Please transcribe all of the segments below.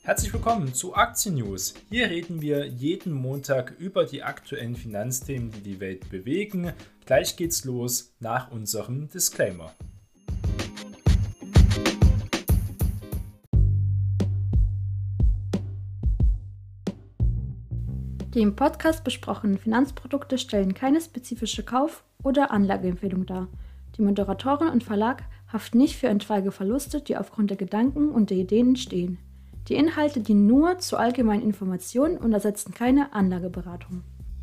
Herzlich willkommen zu Aktien News. Hier reden wir jeden Montag über die aktuellen Finanzthemen, die die Welt bewegen. Gleich geht's los nach unserem Disclaimer. Die im Podcast besprochenen Finanzprodukte stellen keine spezifische Kauf- oder Anlageempfehlung dar. Die Moderatorin und Verlag haften nicht für etwaige Verluste, die aufgrund der Gedanken und der Ideen entstehen. Die Inhalte dienen nur zur allgemeinen Information und ersetzen keine Anlageberatung.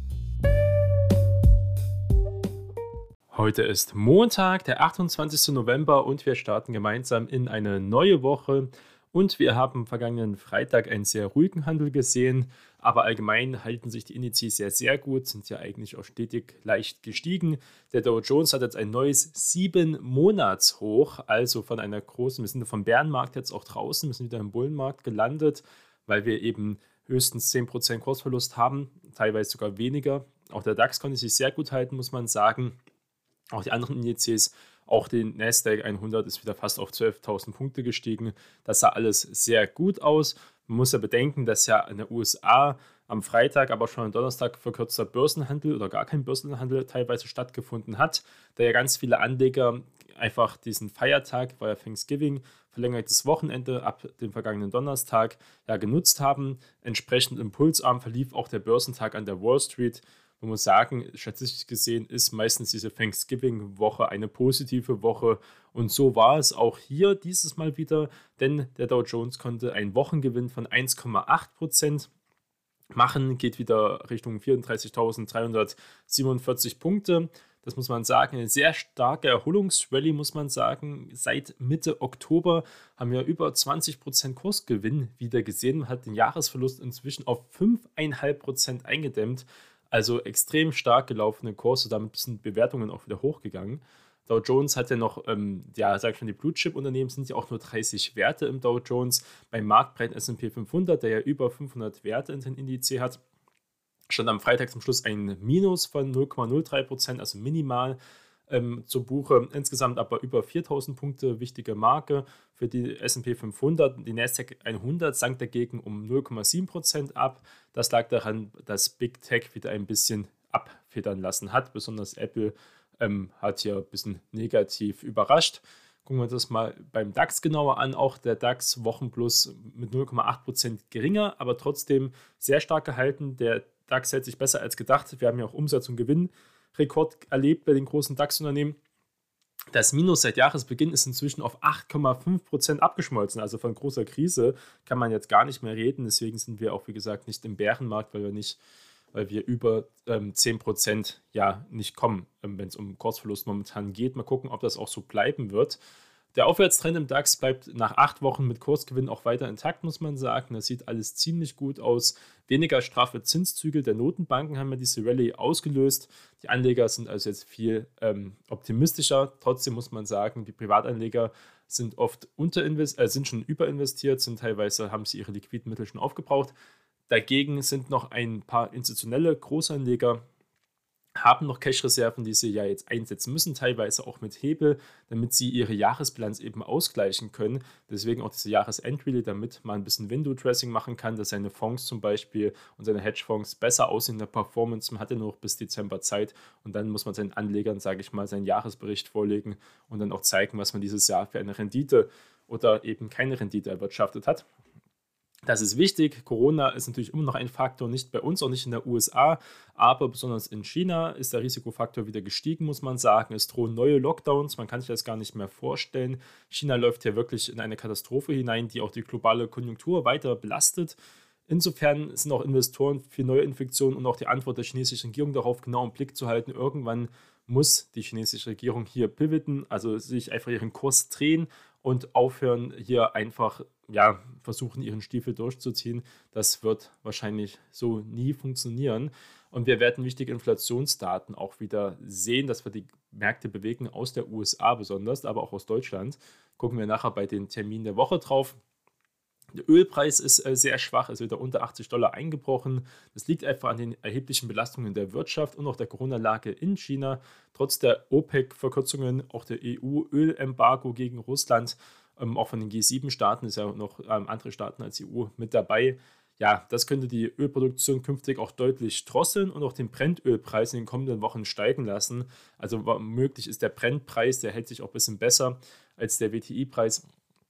Heute ist Montag, der 28. November und wir starten gemeinsam in eine neue Woche. Und wir haben vergangenen Freitag einen sehr ruhigen Handel gesehen, aber allgemein halten sich die Indizes sehr gut, sind ja eigentlich auch stetig leicht gestiegen. Der Dow Jones hat jetzt ein neues 7-Monats-Hoch, also von einer großen, wir sind vom Bärenmarkt jetzt auch draußen, wir sind wieder im Bullenmarkt gelandet, weil wir eben höchstens 10% Kursverlust haben, teilweise sogar weniger. Auch der DAX konnte sich sehr gut halten, muss man sagen. Auch die anderen Indizes, auch den Nasdaq 100 ist wieder fast auf 12.000 Punkte gestiegen. Das sah alles sehr gut aus. Man muss ja bedenken, dass ja in den USA am Freitag, aber schon am Donnerstag verkürzter Börsenhandel oder gar kein Börsenhandel teilweise stattgefunden hat, da ja ganz viele Anleger einfach diesen Feiertag, war ja Thanksgiving, verlängertes Wochenende ab dem vergangenen Donnerstag, ja genutzt haben. Entsprechend impulsarm verlief auch der Börsentag an der Wall Street. Man muss sagen, statistisch gesehen ist meistens diese Thanksgiving-Woche eine positive Woche und so war es auch hier dieses Mal wieder, denn der Dow Jones konnte einen Wochengewinn von 1,8% machen, geht wieder Richtung 34.347 Punkte. Das muss man sagen, eine sehr starke Erholungsrallye, muss man sagen. Seit Mitte Oktober haben wir über 20% Kursgewinn wieder gesehen. Man hat den Jahresverlust inzwischen auf 5,5% eingedämmt. Also extrem stark gelaufene Kurse, damit sind Bewertungen auch wieder hochgegangen. Dow Jones hat ja noch, sag ich schon, die Blue-Chip-Unternehmen sind ja auch nur 30 Werte im Dow Jones. Beim marktbreiten S&P 500, der ja über 500 Werte in den Indiz hat, stand am Freitag zum Schluss ein Minus von 0,03%, also minimal zur Buche. Insgesamt aber über 4.000 Punkte, wichtige Marke für die S&P 500. Die Nasdaq 100 sank dagegen um 0,7% ab. Das lag daran, dass Big Tech wieder ein bisschen abfedern lassen hat. Besonders Apple hat hier ein bisschen negativ überrascht. Gucken wir uns das mal beim DAX genauer an. Auch der DAX Wochenplus mit 0,8% geringer, aber trotzdem sehr stark gehalten. Der DAX hält sich besser als gedacht. Wir haben ja auch Umsatz- und Gewinnrekord erlebt bei den großen DAX-Unternehmen. Das Minus seit Jahresbeginn ist inzwischen auf 8,5% abgeschmolzen. Also von großer Krise kann man jetzt gar nicht mehr reden. Deswegen sind wir auch, wie gesagt, nicht im Bärenmarkt, weil wir über 10% nicht kommen, wenn es um Kursverlust momentan geht. Mal gucken, ob das auch so bleiben wird. Der Aufwärtstrend im DAX bleibt nach 8 Wochen mit Kursgewinn auch weiter intakt, muss man sagen. Das sieht alles ziemlich gut aus. Weniger straffe Zinszügel der Notenbanken haben ja diese Rallye ausgelöst. Die Anleger sind also jetzt viel optimistischer. Trotzdem muss man sagen, die Privatanleger sind oft sind schon überinvestiert, teilweise haben sie ihre liquiden Mittel schon aufgebraucht. Dagegen sind noch ein paar institutionelle Großanleger, haben noch Cash-Reserven, die sie ja jetzt einsetzen müssen, teilweise auch mit Hebel, damit sie ihre Jahresbilanz eben ausgleichen können. Deswegen auch diese Jahresendrally, damit man ein bisschen Window-Dressing machen kann, dass seine Fonds zum Beispiel und seine Hedgefonds besser aussehen in der Performance. Man hat ja nur noch bis Dezember Zeit und dann muss man seinen Anlegern, sage ich mal, seinen Jahresbericht vorlegen und dann auch zeigen, was man dieses Jahr für eine Rendite oder eben keine Rendite erwirtschaftet hat. Das ist wichtig. Corona ist natürlich immer noch ein Faktor, nicht bei uns, auch nicht in der USA, aber besonders in China ist der Risikofaktor wieder gestiegen, muss man sagen. Es drohen neue Lockdowns, man kann sich das gar nicht mehr vorstellen. China läuft hier wirklich in eine Katastrophe hinein, die auch die globale Konjunktur weiter belastet. Insofern sind auch Investoren für neue Infektionen und auch die Antwort der chinesischen Regierung darauf genau im Blick zu halten. Irgendwann muss die chinesische Regierung hier pivoten, also sich einfach ihren Kurs drehen und aufhören, hier einfach versuchen, ihren Stiefel durchzuziehen. Das wird wahrscheinlich so nie funktionieren. Und wir werden wichtige Inflationsdaten auch wieder sehen, dass wir die Märkte bewegen aus der USA besonders, aber auch aus Deutschland. Gucken wir nachher bei den Terminen der Woche drauf. Der Ölpreis ist sehr schwach, ist wieder unter $80 eingebrochen. Das liegt einfach an den erheblichen Belastungen der Wirtschaft und auch der Corona-Lage in China. Trotz der OPEC-Verkürzungen, auch der EU-Ölembargo gegen Russland, auch von den G7-Staaten ist ja noch andere Staaten als EU mit dabei. Ja, das könnte die Ölproduktion künftig auch deutlich drosseln und auch den Brennölpreis in den kommenden Wochen steigen lassen. Also möglich ist der Brennpreis, der hält sich auch ein bisschen besser als der WTI-Preis.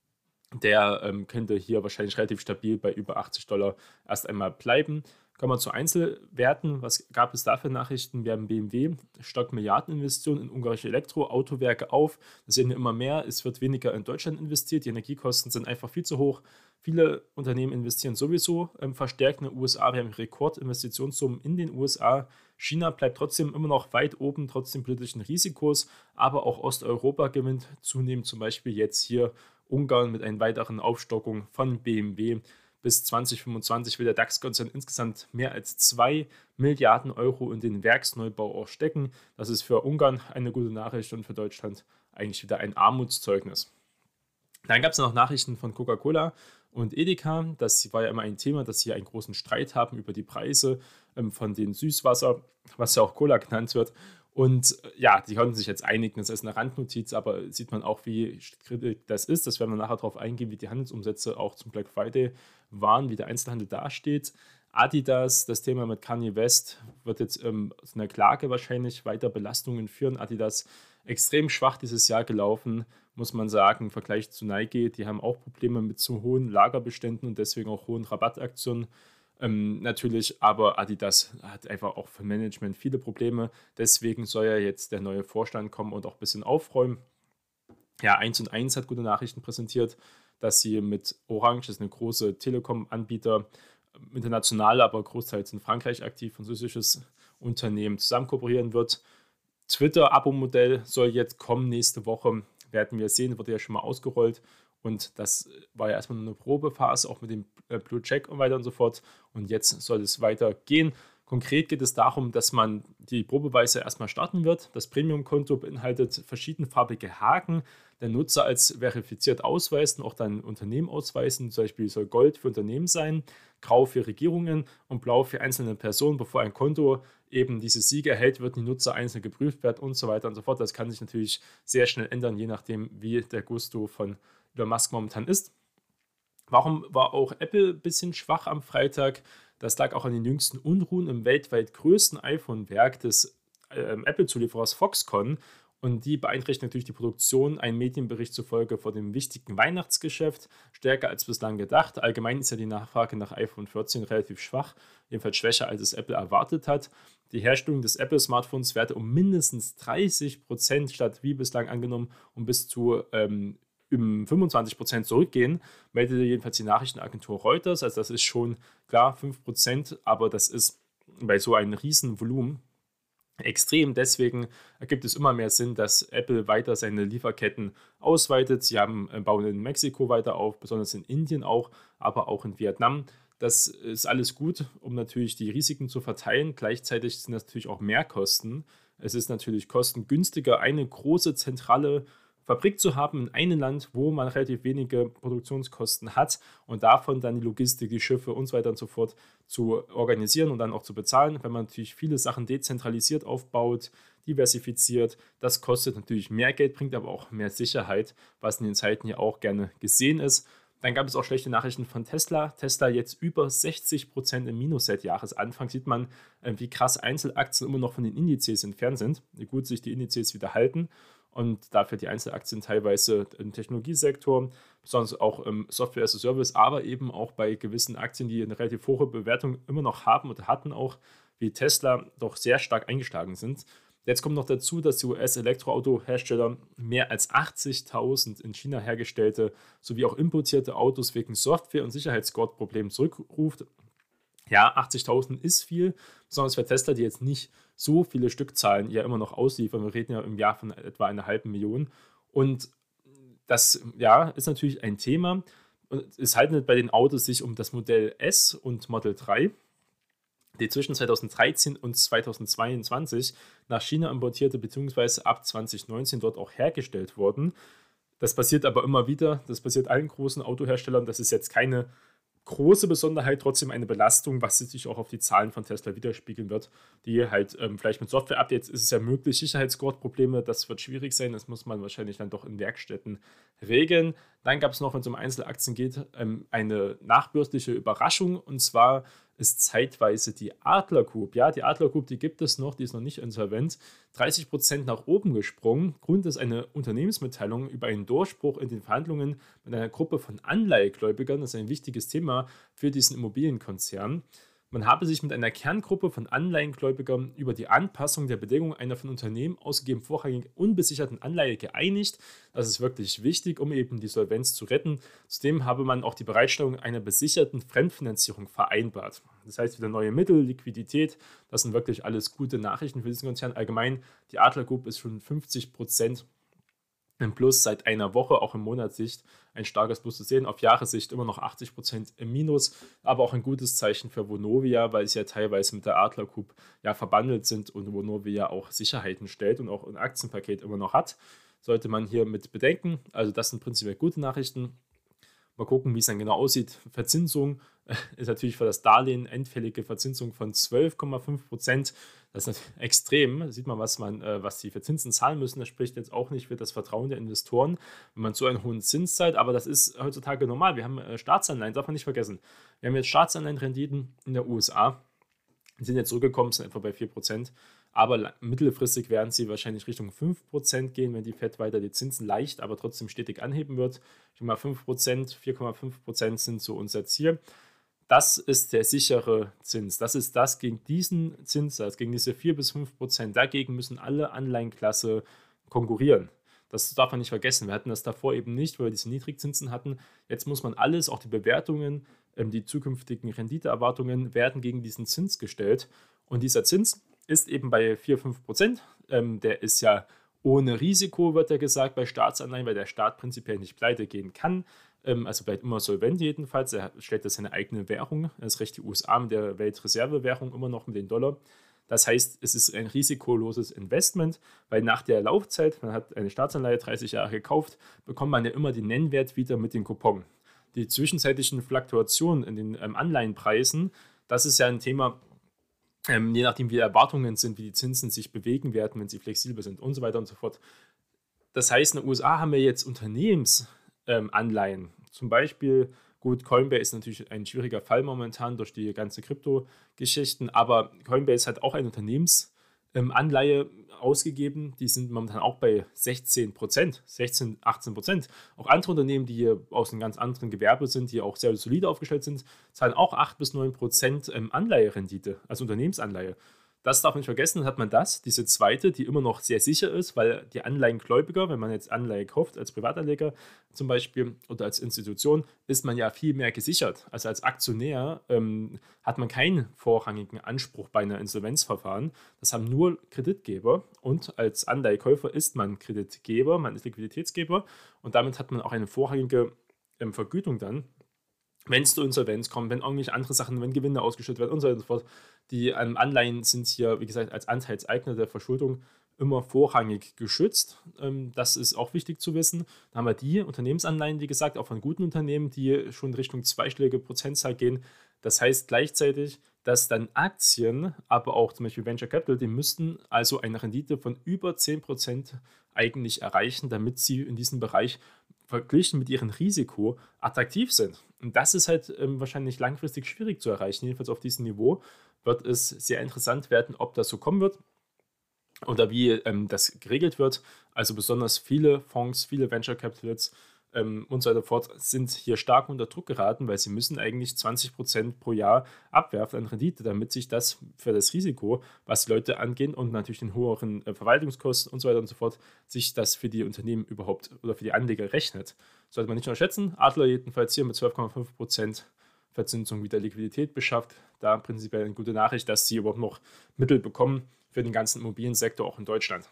Der könnte hier wahrscheinlich relativ stabil bei über $80 erst einmal bleiben. Kommen wir zu Einzelwerten. Was gab es da für Nachrichten? Wir haben BMW, stockt Milliardeninvestitionen in ungarische Elektroautowerke auf. Das sehen wir immer mehr. Es wird weniger in Deutschland investiert. Die Energiekosten sind einfach viel zu hoch. Viele Unternehmen investieren sowieso verstärkt in den USA. Wir haben Rekordinvestitionssummen in den USA. China bleibt trotzdem immer noch weit oben, trotz des politischen Risikos. Aber auch Osteuropa gewinnt zunehmend, zum Beispiel jetzt hier Ungarn mit einer weiteren Aufstockung von BMW. Bis 2025 will der DAX-Konzern insgesamt mehr als 2 Milliarden Euro in den Werksneubau auch stecken. Das ist für Ungarn eine gute Nachricht und für Deutschland eigentlich wieder ein Armutszeugnis. Dann gab es noch Nachrichten von Coca-Cola und Edeka. Das war ja immer ein Thema, dass sie einen großen Streit haben über die Preise von dem Süßwasser, was ja auch Cola genannt wird. Und ja, die konnten sich jetzt einigen, das ist eine Randnotiz, aber sieht man auch, wie kritisch das ist. Das werden wir nachher darauf eingehen, wie die Handelsumsätze auch zum Black Friday waren, wie der Einzelhandel dasteht. Adidas, das Thema mit Kanye West, wird jetzt zu einer Klage wahrscheinlich weiter Belastungen führen. Adidas extrem schwach dieses Jahr gelaufen, muss man sagen, im Vergleich zu Nike. Die haben auch Probleme mit zu hohen Lagerbeständen und deswegen auch hohen Rabattaktionen. Natürlich, aber Adidas hat einfach auch für Management viele Probleme. Deswegen soll ja jetzt der neue Vorstand kommen und auch ein bisschen aufräumen. Ja, 1&1 hat gute Nachrichten präsentiert, dass sie mit Orange, das ist eine große Telekom-Anbieter, international, aber großteils in Frankreich aktiv, französisches Unternehmen, zusammen kooperieren wird. Twitter-Abo-Modell soll jetzt kommen nächste Woche. Werden wir sehen, wurde ja schon mal ausgerollt. Und das war ja erstmal nur eine Probephase, auch mit dem Blue Check und weiter und so fort. Und jetzt soll es weitergehen. Konkret geht es darum, dass man die Probeweise erstmal starten wird. Das Premium-Konto beinhaltet verschiedenfarbige Haken. Der Nutzer als verifiziert ausweisen, auch dann Unternehmen ausweisen. Zum Beispiel soll Gold für Unternehmen sein, Grau für Regierungen und Blau für einzelne Personen. Bevor ein Konto eben diese Siege erhält, wird die Nutzer einzeln geprüft werden und so weiter und so fort. Das kann sich natürlich sehr schnell ändern, je nachdem, wie der Gusto von Elon Musk momentan ist. Warum war auch Apple ein bisschen schwach am Freitag? Das lag auch an den jüngsten Unruhen im weltweit größten iPhone-Werk des Apple-Zulieferers Foxconn. Und die beeinträchtigt natürlich die Produktion, ein Medienbericht zufolge vor dem wichtigen Weihnachtsgeschäft, stärker als bislang gedacht. Allgemein ist ja die Nachfrage nach iPhone 14 relativ schwach, jedenfalls schwächer, als es Apple erwartet hat. Die Herstellung des Apple-Smartphones werde um mindestens 30% statt wie bislang angenommen um bis zu 25% zurückgehen, meldete jedenfalls die Nachrichtenagentur Reuters. Also das ist schon klar 5%, aber das ist bei so einem riesen Volumen extrem. Deswegen ergibt es immer mehr Sinn, dass Apple weiter seine Lieferketten ausweitet. Sie bauen in Mexiko weiter auf, besonders in Indien auch, aber auch in Vietnam. Das ist alles gut, um natürlich die Risiken zu verteilen. Gleichzeitig sind das natürlich auch Mehrkosten. Es ist natürlich kostengünstiger, eine große zentrale Fabrik zu haben in einem Land, wo man relativ wenige Produktionskosten hat und davon dann die Logistik, die Schiffe und so weiter und so fort zu organisieren und dann auch zu bezahlen. Wenn man natürlich viele Sachen dezentralisiert aufbaut, diversifiziert, das kostet natürlich mehr Geld, bringt aber auch mehr Sicherheit, was in den Zeiten ja auch gerne gesehen ist. Dann gab es auch schlechte Nachrichten von Tesla. Tesla jetzt über 60% im Minus seit Jahresanfang. Sieht man, wie krass Einzelaktien immer noch von den Indizes entfernt sind, wie gut sich die Indizes wieder halten. Und dafür die Einzelaktien teilweise im Technologiesektor, besonders auch im Software as a Service, aber eben auch bei gewissen Aktien, die eine relativ hohe Bewertung immer noch haben und hatten auch, wie Tesla, doch sehr stark eingeschlagen sind. Jetzt kommt noch dazu, dass die US-Elektroautohersteller mehr als 80.000 in China hergestellte sowie auch importierte Autos wegen Software- und Sicherheitsgurt-Problemen zurückruft. Ja, 80.000 ist viel, besonders für Tesla, die jetzt nicht so viele Stückzahlen ja immer noch ausliefern. Wir reden ja im Jahr von etwa 500.000. Und das ja, ist natürlich ein Thema. Und es handelt bei den Autos sich um das Modell S und Model 3, die zwischen 2013 und 2022 nach China importierte bzw. ab 2019 dort auch hergestellt wurden. Das passiert aber immer wieder, das passiert allen großen Autoherstellern, das ist jetzt keine große Besonderheit, trotzdem eine Belastung, was sich auch auf die Zahlen von Tesla widerspiegeln wird, die halt vielleicht mit Software-Updates ist es ja möglich, Sicherheitsgurt-Probleme, das wird schwierig sein, das muss man wahrscheinlich dann doch in Werkstätten regeln. Dann gab es noch, wenn es um Einzelaktien geht, eine nachbörsliche Überraschung, und zwar ist zeitweise die Adler Group, ja, die Adler Group, die gibt es noch, die ist noch nicht insolvent, 30% nach oben gesprungen. Grund ist eine Unternehmensmitteilung über einen Durchbruch in den Verhandlungen mit einer Gruppe von Anleihegläubigern. Das ist ein wichtiges Thema für diesen Immobilienkonzern. Man habe sich mit einer Kerngruppe von Anleihengläubigern über die Anpassung der Bedingungen einer von Unternehmen ausgegebenen vorrangig unbesicherten Anleihe geeinigt. Das ist wirklich wichtig, um eben die Solvenz zu retten. Zudem habe man auch die Bereitstellung einer besicherten Fremdfinanzierung vereinbart. Das heißt, wieder neue Mittel, Liquidität, das sind wirklich alles gute Nachrichten für diesen Konzern. Allgemein, die Adler Group ist schon 50% im Plus seit einer Woche, auch im Monatssicht ein starkes Plus zu sehen. Auf Jahressicht immer noch 80% im Minus, aber auch ein gutes Zeichen für Vonovia, weil sie ja teilweise mit der Adler Group ja verbandelt sind und Vonovia auch Sicherheiten stellt und auch ein Aktienpaket immer noch hat. Sollte man hier mit bedenken. Also das sind prinzipiell gute Nachrichten. Mal gucken, wie es dann genau aussieht. Verzinsung ist natürlich für das Darlehen endfällige Verzinsung von 12,5%. Das ist extrem. Da sieht man, was die für Zinsen zahlen müssen. Das spricht jetzt auch nicht für das Vertrauen der Investoren, wenn man so einen hohen Zins zahlt. Aber das ist heutzutage normal. Wir haben Staatsanleihen, darf man nicht vergessen. Wir haben jetzt Staatsanleihenrenditen in der USA. Die sind jetzt zurückgekommen, sind etwa bei 4%. Aber mittelfristig werden sie wahrscheinlich Richtung 5% gehen, wenn die Fed weiter die Zinsen leicht, aber trotzdem stetig anheben wird. Ich denke mal 5%, 4,5% sind so unser Ziel. Das ist der sichere Zins. Das ist das gegen diesen Zinssatz, gegen diese 4 bis 5%. Dagegen müssen alle Anleihenklasse konkurrieren. Das darf man nicht vergessen. Wir hatten das davor eben nicht, weil wir diese Niedrigzinsen hatten. Jetzt muss man alles, auch die Bewertungen, die zukünftigen Renditeerwartungen werden gegen diesen Zins gestellt. Und dieser Zins ist eben bei 4-5%. Der ist ja ohne Risiko, wird ja gesagt, bei Staatsanleihen, weil der Staat prinzipiell nicht pleite gehen kann. Also bleibt immer solvent jedenfalls. Er stellt das seine eigene Währung. Das recht die USA mit der Weltreservewährung immer noch mit den Dollar. Das heißt, es ist ein risikoloses Investment, weil nach der Laufzeit, man hat eine Staatsanleihe 30 Jahre gekauft, bekommt man ja immer den Nennwert wieder mit dem Coupon. Die zwischenzeitlichen Fluktuationen in den Anleihenpreisen, das ist ja ein Thema, je nachdem wie die Erwartungen sind, wie die Zinsen sich bewegen werden, wenn sie flexibel sind und so weiter und so fort. Das heißt, in den USA haben wir jetzt Unternehmensanleihen. Zum Beispiel, gut, Coinbase ist natürlich ein schwieriger Fall momentan durch die ganze Krypto-Geschichten, aber Coinbase hat auch eine Unternehmensanleihe ausgegeben. Die sind momentan auch bei 16%, 18%. Auch andere Unternehmen, die hier aus einem ganz anderen Gewerbe sind, die auch sehr solide aufgestellt sind, zahlen auch 8 bis 9% Anleiherendite, also Unternehmensanleihe. Das darf man nicht vergessen, hat man diese zweite, die immer noch sehr sicher ist, weil die Anleihengläubiger, wenn man jetzt Anleihe kauft, als Privatanleger zum Beispiel oder als Institution, ist man ja viel mehr gesichert. Also als Aktionär hat man keinen vorrangigen Anspruch bei einer Insolvenzverfahren. Das haben nur Kreditgeber, und als Anleihekäufer ist man Kreditgeber, man ist Liquiditätsgeber, und damit hat man auch eine vorrangige Vergütung dann, wenn es zur Insolvenz kommt, wenn irgendwelche andere Sachen, wenn Gewinne ausgeschüttet werden und so weiter und so fort. Die Anleihen sind hier, wie gesagt, als Anteilseigner der Verschuldung immer vorrangig geschützt. Das ist auch wichtig zu wissen. Dann haben wir die Unternehmensanleihen, wie gesagt, auch von guten Unternehmen, die schon Richtung zweistellige Prozentzahl gehen. Das heißt gleichzeitig, dass dann Aktien, aber auch zum Beispiel Venture Capital, die müssten also eine Rendite von über 10% eigentlich erreichen, damit sie in diesem Bereich verglichen mit ihrem Risiko attraktiv sind. Und das ist halt wahrscheinlich langfristig schwierig zu erreichen. Jedenfalls auf diesem Niveau wird es sehr interessant werden, ob das so kommen wird oder wie das geregelt wird. Also besonders viele Fonds, viele Venture Capitals und so weiter fort sind hier stark unter Druck geraten, weil sie müssen eigentlich 20% pro Jahr abwerfen an Rendite, damit sich das für das Risiko, was die Leute angehen und natürlich den höheren Verwaltungskosten und so weiter und so fort, sich das für die Unternehmen überhaupt oder für die Anleger rechnet. Sollte man nicht unterschätzen. Adler jedenfalls hier mit 12,5% Verzinsung wieder Liquidität beschafft. Da prinzipiell eine gute Nachricht, dass sie überhaupt noch Mittel bekommen für den ganzen Immobiliensektor, auch in Deutschland.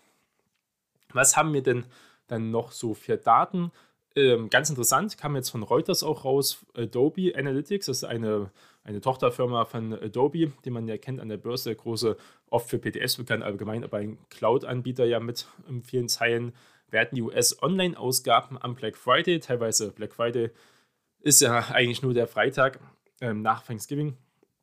Was haben wir denn dann noch so für Daten? Ganz interessant, kam jetzt von Reuters auch raus, Adobe Analytics, das ist eine Tochterfirma von Adobe, die man ja kennt an der Börse, große, oft für PDFs bekannt, allgemein, aber ein Cloud-Anbieter ja mit vielen Zeilen werden die US-Online-Ausgaben am Black Friday, teilweise Black Friday ist ja eigentlich nur der Freitag nach Thanksgiving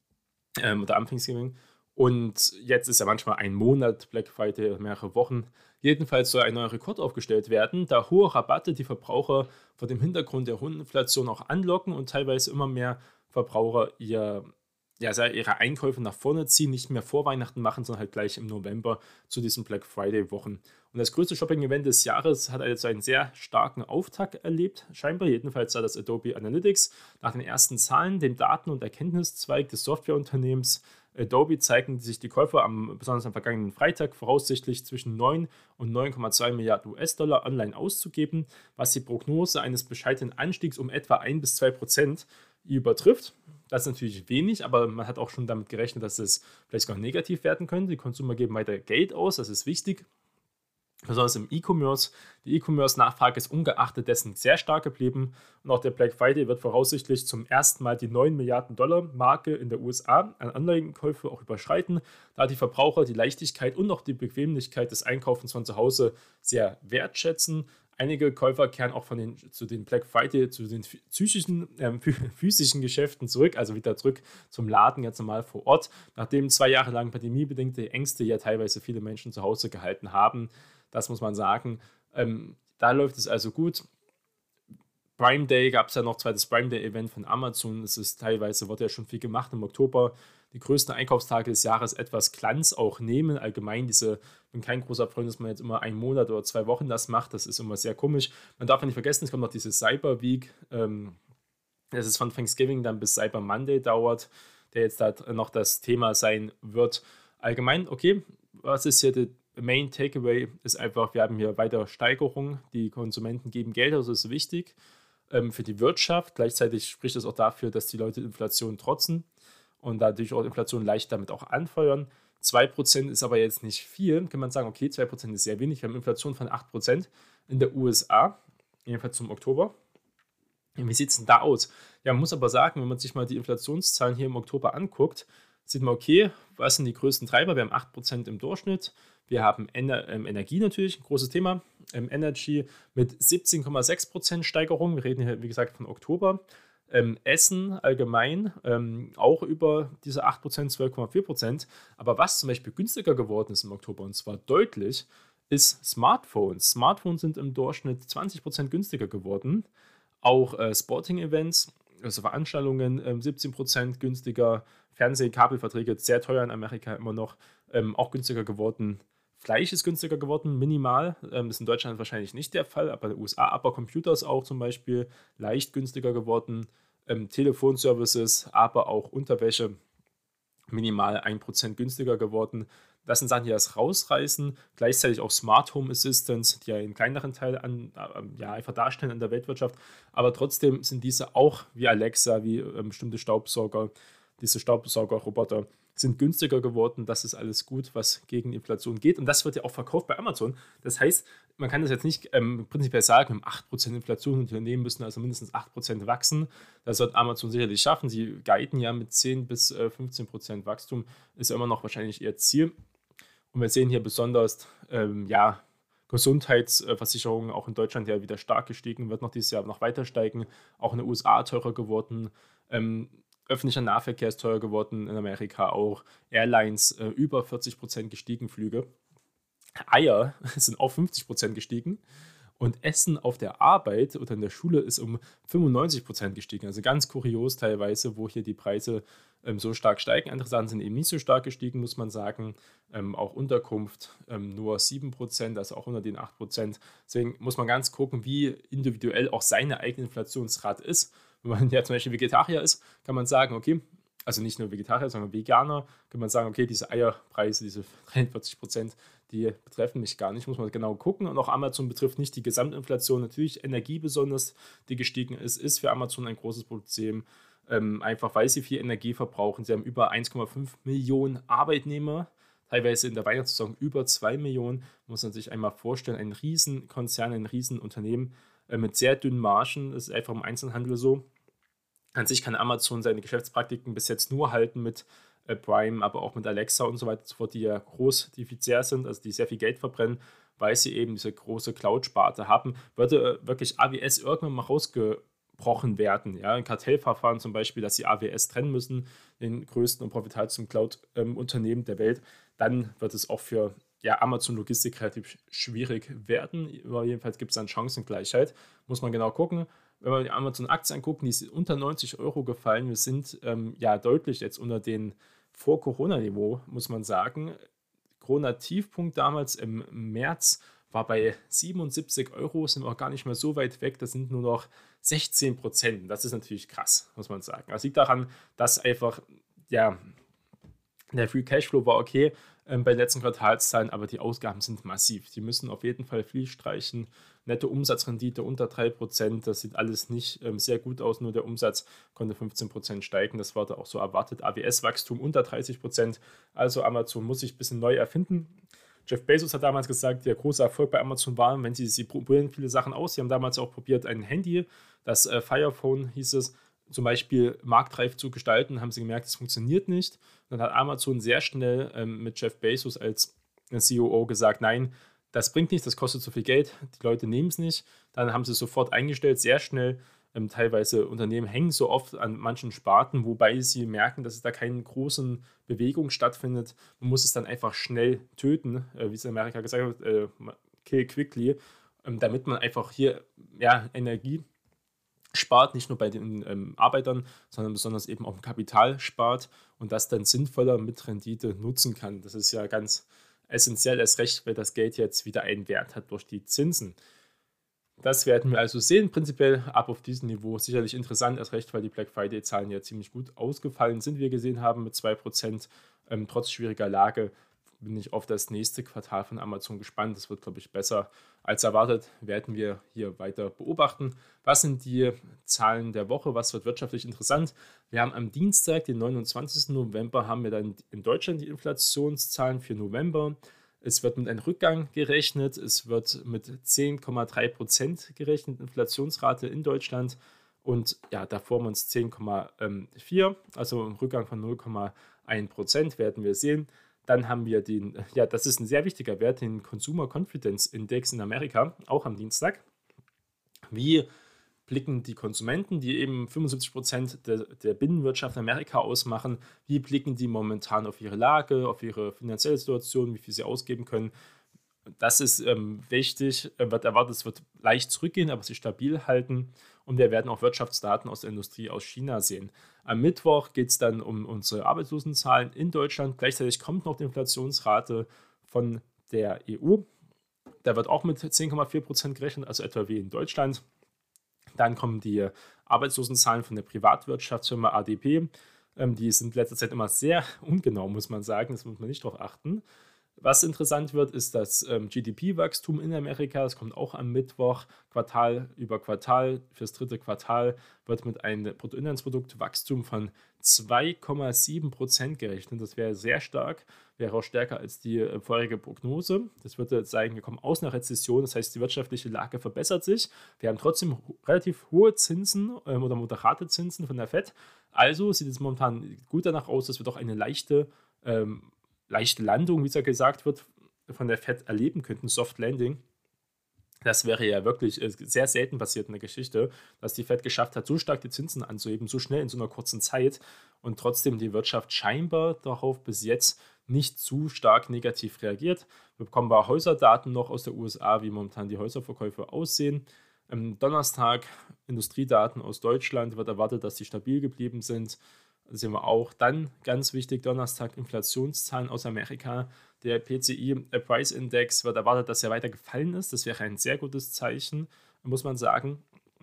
oder am Thanksgiving. Und jetzt ist ja manchmal ein Monat Black Friday, mehrere Wochen. Jedenfalls soll ein neuer Rekord aufgestellt werden, da hohe Rabatte die Verbraucher vor dem Hintergrund der hohen Inflation auch anlocken und teilweise immer mehr Verbraucher ihre Einkäufe nach vorne ziehen, nicht mehr vor Weihnachten machen, sondern halt gleich im November zu diesen Black Friday-Wochen. Und das größte Shopping-Event des Jahres hat also einen sehr starken Auftakt erlebt, scheinbar. Jedenfalls sah das Adobe Analytics nach den ersten Zahlen, dem Daten- und Erkenntniszweig des Softwareunternehmens Adobe zeigten sich die Käufer besonders am vergangenen Freitag voraussichtlich zwischen 9 und 9,2 Milliarden US-Dollar online auszugeben, was die Prognose eines bescheidenen Anstiegs um etwa 1-2% übertrifft. Das ist natürlich wenig, aber man hat auch schon damit gerechnet, dass es vielleicht sogar negativ werden könnte. Die Konsumer geben weiter Geld aus, das ist wichtig. Besonders im E-Commerce. Die E-Commerce-Nachfrage ist ungeachtet dessen sehr stark geblieben und auch der Black Friday wird voraussichtlich zum ersten Mal die 9 Milliarden Dollar Marke in der USA an Anleihenkäufe auch überschreiten, da die Verbraucher die Leichtigkeit und auch die Bequemlichkeit des Einkaufens von zu Hause sehr wertschätzen. Einige Käufer kehren auch zu den Black Friday, zu den physischen Geschäften zurück, also wieder zurück zum Laden, ganz normal vor Ort, nachdem 2 Jahre lang pandemiebedingte Ängste ja teilweise viele Menschen zu Hause gehalten haben. Das muss man sagen. Da läuft es also gut. Prime Day gab es ja noch, zweites Prime Day-Event von Amazon. Es ist teilweise, wurde ja schon viel gemacht im Oktober. Die größten Einkaufstage des Jahres etwas Glanz auch nehmen. Allgemein ich bin kein großer Freund, dass man jetzt immer einen Monat oder 2 Wochen das macht. Das ist immer sehr komisch. Man darf ja nicht vergessen, es kommt noch diese Cyber Week. Das ist von Thanksgiving dann bis Cyber Monday dauert, der jetzt da noch das Thema sein wird. Allgemein, okay, was ist hier der Main Takeaway? Ist einfach, wir haben hier weiter Steigerungen. Die Konsumenten geben Geld, also ist wichtig für die Wirtschaft. Gleichzeitig spricht es auch dafür, dass die Leute Inflation trotzen und dadurch auch Inflation leicht damit auch anfeuern. 2% ist aber jetzt nicht viel. Kann man sagen, okay, 2% ist sehr wenig. Wir haben Inflation von 8% in der USA, jedenfalls zum Oktober. Wie sieht es denn da aus? Ja, man muss aber sagen, wenn man sich mal die Inflationszahlen hier im Oktober anguckt, sieht man, okay, was sind die größten Treiber? Wir haben 8% im Durchschnitt. Wir haben Energie natürlich, ein großes Thema. Energy mit 17,6% Steigerung. Wir reden hier, wie gesagt, von Oktober. Essen allgemein auch über diese 8%, 12,4%. Aber was zum Beispiel günstiger geworden ist im Oktober, und zwar deutlich, ist Smartphones. Smartphones sind im Durchschnitt 20% günstiger geworden. Auch Sporting-Events, also Veranstaltungen, 17% günstiger. Fernseh-Kabelverträge, sehr teuer in Amerika immer noch, auch günstiger geworden. Fleisch ist günstiger geworden, minimal. Das ist in Deutschland wahrscheinlich nicht der Fall, aber in den USA, aber Computers auch zum Beispiel leicht günstiger geworden. Telefonservices, aber auch Unterwäsche minimal 1% günstiger geworden. Das sind Sachen, die das rausreißen. Gleichzeitig auch Smart Home Assistants, die ja einen kleineren Teil einfach darstellen an der Weltwirtschaft. Aber trotzdem sind diese auch wie Alexa, wie bestimmte Staubsauger, diese Staubsaugerroboter sind günstiger geworden. Das ist alles gut, was gegen Inflation geht. Und das wird ja auch verkauft bei Amazon. Das heißt, man kann das jetzt nicht prinzipiell sagen, mit 8% Inflation Unternehmen müssen also mindestens 8% wachsen. Das wird Amazon sicherlich schaffen. Sie guiden ja mit 10-15% Wachstum. Ist ja immer noch wahrscheinlich ihr Ziel. Und wir sehen hier besonders, Gesundheitsversicherungen auch in Deutschland ja wieder stark gestiegen, wird noch dieses Jahr noch weiter steigen. Auch in den USA teurer geworden. Öffentlicher Nahverkehr ist teuer geworden, in Amerika auch. Airlines über 40% gestiegen, Flüge. Eier sind auf 50% gestiegen. Und Essen auf der Arbeit oder in der Schule ist um 95% gestiegen. Also ganz kurios teilweise, wo hier die Preise so stark steigen. Andere Sachen sind eben nicht so stark gestiegen, muss man sagen. Auch Unterkunft nur 7%, also auch unter den 8%. Deswegen muss man ganz gucken, wie individuell auch seine eigene Inflationsrate ist. Wenn man ja zum Beispiel Vegetarier ist, kann man sagen, okay, also nicht nur Vegetarier, sondern Veganer, kann man sagen, okay, diese Eierpreise, diese 43%, die betreffen mich gar nicht, muss man genau gucken. Und auch Amazon betrifft nicht die Gesamtinflation. Natürlich Energie besonders, die gestiegen ist für Amazon ein großes Problem, einfach weil sie viel Energie verbrauchen. Sie haben über 1,5 Millionen Arbeitnehmer, teilweise in der Weihnachtssaison über 2 Millionen, muss man sich einmal vorstellen, ein Riesenkonzern, ein Riesenunternehmen mit sehr dünnen Margen, das ist einfach im Einzelhandel so. An sich kann Amazon seine Geschäftspraktiken bis jetzt nur halten mit Prime, aber auch mit Alexa und so weiter, die ja groß defizitär sind, also die sehr viel Geld verbrennen, weil sie eben diese große Cloud-Sparte haben, würde wirklich AWS irgendwann mal rausgebrochen werden. Ja, ein Kartellverfahren zum Beispiel, dass sie AWS trennen müssen, den größten und profitabelsten Cloud-Unternehmen der Welt, dann wird es auch für Amazon Logistik relativ schwierig werden. Aber jedenfalls gibt es dann Chancengleichheit. Muss man genau gucken. Wenn wir die Amazon-Aktie angucken, die ist unter 90 Euro gefallen. Wir sind deutlich jetzt unter den Vor-Corona-Niveau, muss man sagen. Corona-Tiefpunkt damals im März war bei 77 Euro, sind wir auch gar nicht mehr so weit weg. Das sind nur noch 16%. Das ist natürlich krass, muss man sagen. Das liegt daran, dass einfach, der Free Cashflow war okay bei den letzten Quartalszahlen, aber die Ausgaben sind massiv. Die müssen auf jeden Fall viel streichen. Netto Umsatzrendite unter 3%, das sieht alles nicht sehr gut aus, nur der Umsatz konnte 15% steigen. Das war da auch so erwartet. AWS-Wachstum unter 30%, also Amazon muss sich ein bisschen neu erfinden. Jeff Bezos hat damals gesagt, der große Erfolg bei Amazon war, wenn sie probieren viele Sachen aus. Sie haben damals auch probiert, ein Handy, das Fire Phone hieß es, zum Beispiel marktreif zu gestalten, haben sie gemerkt, es funktioniert nicht. Dann hat Amazon sehr schnell mit Jeff Bezos als COO gesagt, nein, das bringt nichts, das kostet zu viel Geld, die Leute nehmen es nicht. Dann haben sie es sofort eingestellt, sehr schnell. Teilweise Unternehmen hängen so oft an manchen Sparten, wobei sie merken, dass es da keine großen Bewegung stattfindet. Man muss es dann einfach schnell töten, wie es in Amerika gesagt wird, kill quickly, damit man einfach hier Energie spart, nicht nur bei den Arbeitern, sondern besonders eben auch im Kapital spart und das dann sinnvoller mit Rendite nutzen kann. Das ist ja ganz essentiell, erst recht, weil das Geld jetzt wieder einen Wert hat durch die Zinsen. Das werden wir also sehen, prinzipiell ab auf diesem Niveau sicherlich interessant, erst recht, weil die Black Friday-Zahlen ja ziemlich gut ausgefallen sind, wie wir gesehen haben, mit 2%. Trotz schwieriger Lage bin ich auf das nächste Quartal von Amazon gespannt. Das wird, glaube ich, besser als erwartet, werden wir hier weiter beobachten. Was sind die Zahlen der Woche? Was wird wirtschaftlich interessant? Wir haben am Dienstag, den 29. November, haben wir dann in Deutschland die Inflationszahlen für November. Es wird mit einem Rückgang gerechnet, es wird mit 10,3% gerechnet, Inflationsrate in Deutschland und davor haben wir uns 10,4, also ein Rückgang von 0,1% werden wir sehen. Dann haben wir das ist ein sehr wichtiger Wert, den Consumer Confidence Index in Amerika, auch am Dienstag. Wie blicken die Konsumenten, die eben 75% der Binnenwirtschaft in Amerika ausmachen, wie blicken die momentan auf ihre Lage, auf ihre finanzielle Situation, wie viel sie ausgeben können. Das ist wichtig, wird erwartet, es wird leicht zurückgehen, aber sich stabil halten. Und wir werden auch Wirtschaftsdaten aus der Industrie aus China sehen. Am Mittwoch geht es dann um unsere Arbeitslosenzahlen in Deutschland. Gleichzeitig kommt noch die Inflationsrate von der EU. Da wird auch mit 10,4% gerechnet, also etwa wie in Deutschland. Dann kommen die Arbeitslosenzahlen von der Privatwirtschaftsfirma ADP. Die sind in letzter Zeit immer sehr ungenau, muss man sagen. Das muss man nicht darauf achten. Was interessant wird, ist das GDP-Wachstum in Amerika. Das kommt auch am Mittwoch, Quartal über Quartal. Fürs dritte Quartal wird mit einem Bruttoinlandsproduktwachstum von 2,7% gerechnet. Das wäre sehr stark, wäre auch stärker als die vorherige Prognose. Das würde zeigen, wir kommen aus einer Rezession, das heißt, die wirtschaftliche Lage verbessert sich. Wir haben trotzdem relativ hohe Zinsen oder moderate Zinsen von der FED. Also sieht es momentan gut danach aus, dass wir doch eine leichte Landung, wie es ja gesagt wird, von der FED erleben könnten, Soft Landing. Das wäre ja wirklich sehr selten passiert in der Geschichte, dass die FED geschafft hat, so stark die Zinsen anzuheben, so schnell in so einer kurzen Zeit und trotzdem die Wirtschaft scheinbar darauf bis jetzt nicht zu stark negativ reagiert. Wir bekommen aber Häuserdaten noch aus der USA, wie momentan die Häuserverkäufe aussehen. Am Donnerstag Industriedaten aus Deutschland, wird erwartet, dass die stabil geblieben sind. Das sehen wir auch. Dann ganz wichtig, Donnerstag Inflationszahlen aus Amerika. Der PCI Price Index wird erwartet, dass er weiter gefallen ist. Das wäre ein sehr gutes Zeichen, muss man sagen.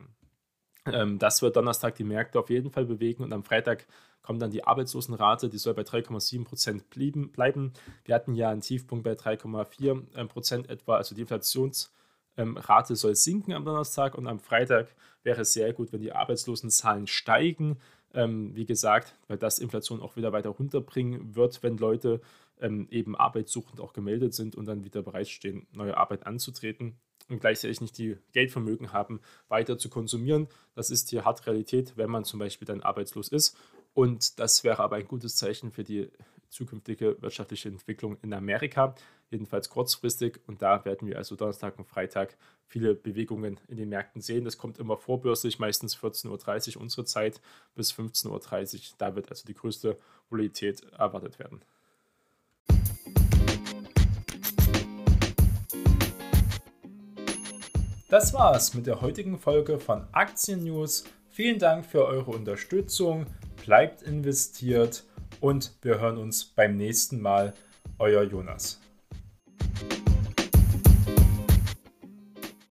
Das wird Donnerstag die Märkte auf jeden Fall bewegen und am Freitag kommt dann die Arbeitslosenrate, die soll bei 3,7% bleiben. Wir hatten ja einen Tiefpunkt bei 3,4% etwa, also die Inflationsrate soll sinken am Donnerstag und am Freitag wäre es sehr gut, wenn die Arbeitslosenzahlen steigen. Wie gesagt, weil das Inflation auch wieder weiter runterbringen wird, wenn Leute eben arbeitssuchend auch gemeldet sind und dann wieder bereitstehen, neue Arbeit anzutreten und gleichzeitig nicht die Geldvermögen haben, weiter zu konsumieren. Das ist hier hart Realität, wenn man zum Beispiel dann arbeitslos ist. Und das wäre aber ein gutes Zeichen für die zukünftige wirtschaftliche Entwicklung in Amerika, jedenfalls kurzfristig. Und da werden wir also Donnerstag und Freitag viele Bewegungen in den Märkten sehen. Das kommt immer vorbörslich, meistens 14:30 Uhr unsere Zeit bis 15:30 Uhr. Da wird also die größte Volatilität erwartet werden. Das war's mit der heutigen Folge von Aktien News. Vielen Dank für eure Unterstützung. Bleibt investiert und wir hören uns beim nächsten Mal. Euer Jonas.